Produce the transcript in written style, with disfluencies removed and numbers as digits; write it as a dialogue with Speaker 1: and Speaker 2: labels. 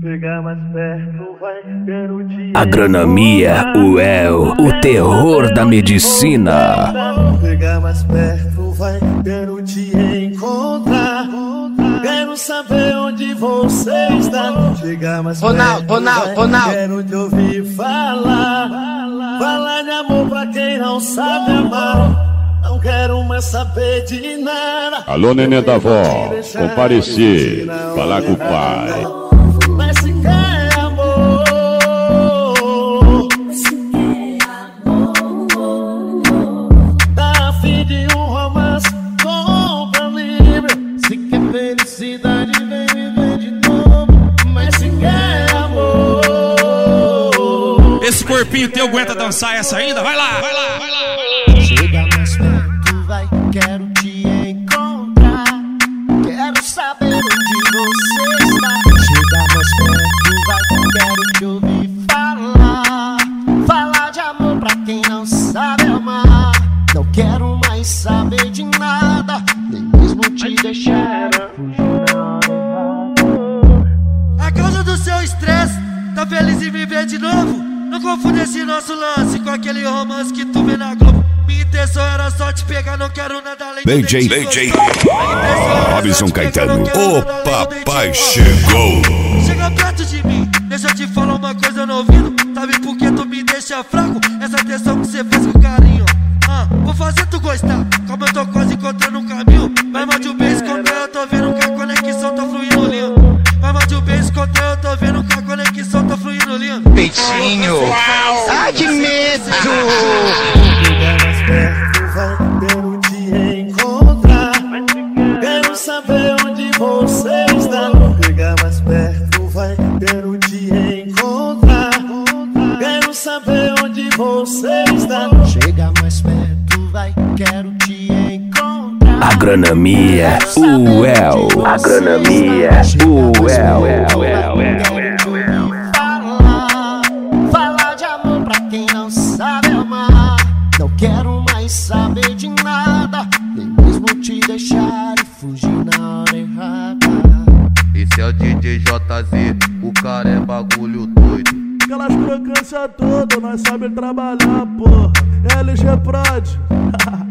Speaker 1: Chega mais perto, vai, quero te
Speaker 2: Agronomia UEL, o terror da medicina.
Speaker 1: Chega mais perto, vai, quero te encontrar. Quero saber onde você está. Chega mais perto,
Speaker 3: Ronaldo.
Speaker 1: Quero te ouvir falar. Falar de amor pra quem não sabe amar. Não quero mais saber de nada.
Speaker 4: Alô, neném da avó, comparecer, falar com o pai.
Speaker 1: Mas se quer amor, tá a fim de um romance, compra livre. Se quer felicidade, vem viver de novo. Mas se quer amor,
Speaker 5: esse corpinho teu aguenta dançar essa ainda? Vai lá, vai lá, vai lá, vai lá.
Speaker 1: chega mais perto, vai, quero te encontrar. Quero saber onde você está. Chega mais perto, vai, quero te ouvir falar. Falar de amor pra quem não sabe amar. Não quero mais saber de nada, nem mesmo te deixar fugir na hora errada.
Speaker 6: A causa do seu estresse, tá feliz em viver de novo? Não confunde esse nosso lance com aquele romance que tu vê na Globo. Minha intenção era só te pegar, não quero nada além do
Speaker 2: DJ Robson Caetano, o papai chegou.
Speaker 6: Chega perto de mim, deixa eu te falar uma coisa no ouvido. Sabe por que tu me deixa fraco? Essa atenção que você fez com carinho. Vou fazer tu gostar, como eu tô quase encontrando um caminho. Vai mais de um beijo contra eu tô vendo que a conexão tá fluindo lindo. Vai mais de um beijo contra eu tô vendo que a conexão tá fluindo lindo.
Speaker 3: Peitinho. Ai, que medo.
Speaker 1: Chega mais perto, vai, quero te encontrar. Quero saber onde você está. Chega mais perto, vai, quero te encontrar. Quero saber onde você está. Chega mais perto, vai, quero te encontrar.
Speaker 2: Agronomia UEL, agronomia UEL.
Speaker 1: Falar de amor pra quem não sabe amar. Não quero mais saber de nada, nem mesmo te deixar e fugir na hora errada.
Speaker 7: Esse é o DJ JZ, o cara é bagulho doido.
Speaker 8: Aquelas crocâncias todas, nós sabe trabalhar, porra. LG Prod.